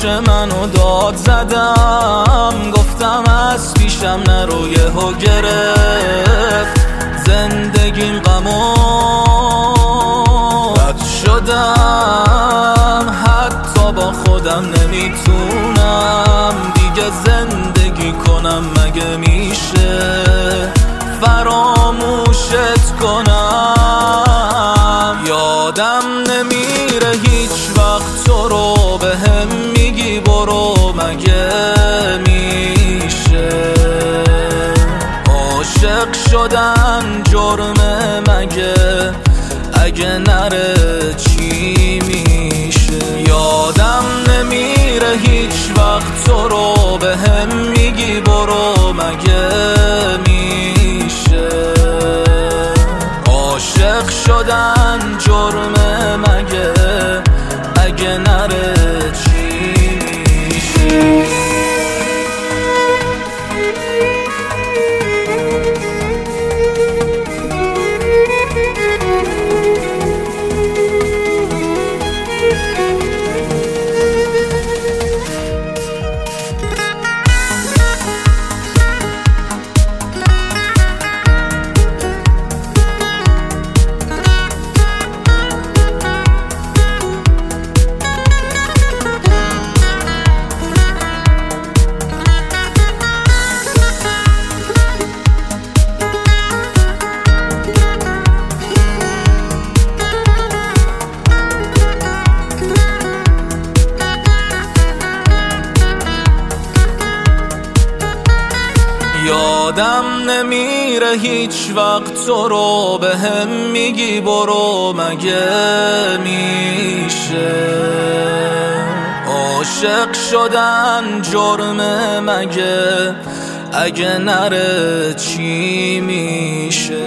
پشت منو داد زدم، گفتم از پیشم نرو، یهو گرفت زندگیم غمو رد شدم، حتی با خودم نمیتونم دیگه زندگی کنم. مگه میشه فراموشت کنم؟ یادم نمیره هیچ وقت تو رو بهم میگی برو. مگه میشه عاشق شدن جرمه؟ مگه اگه نره چی میشه؟ یادم نمیره هیچ وقت تو رو بهم میگی برو. مگه میشه عاشق شدن جرمه؟ مگه اگه نره چی میشه؟ یادم نمیره هیچ وقت تو رو بهم میگی برو. مگه میشه عاشق شدن جرمه؟ مگه اگه نره چی میشه؟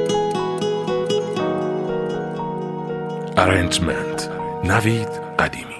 Arrangement نوید قدیمی.